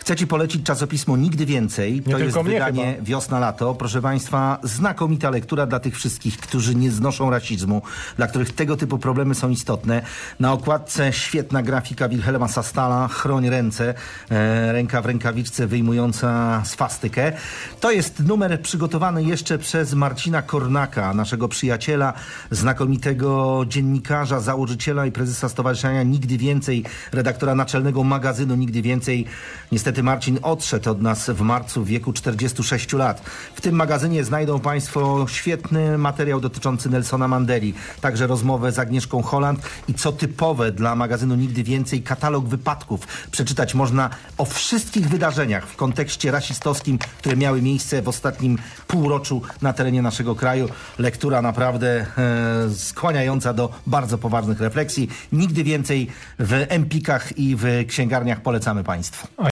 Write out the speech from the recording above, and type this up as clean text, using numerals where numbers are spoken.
Chcę ci polecić czasopismo Nigdy Więcej. To jest wydanie wiosna-lato. Proszę Państwa, znakomita lektura dla tych wszystkich, którzy nie znoszą rasizmu, dla których tego typu problemy są istotne. Na okładce świetna grafika Wilhelma Sastala, chroń ręce, ręka w rękawiczce wyjmująca swastykę. To jest numer przygotowany jeszcze przez Marcina Kornaka, naszego przyjaciela, znakomitego dziennikarza, założyciela i prezesa Stowarzyszenia Nigdy Więcej, redaktora naczelnego magazynu Nigdy Więcej. Niestety Marcin odszedł od nas w marcu w wieku 46 lat. W tym magazynie znajdą Państwo świetny materiał dotyczący Nelsona Mandeli, także rozmowę z Agnieszką Holland i co typowe dla magazynu Nigdy Więcej, katalog wypadków. Przeczytać można o wszystkich wydarzeniach w kontekście rasistowskim, które miały miejsce w ostatnim półroczu na terenie naszego kraju. Lektura naprawdę skłaniająca do bardzo poważnych refleksji. Nigdy Więcej w Empikach i w księgarniach polecamy Państwu.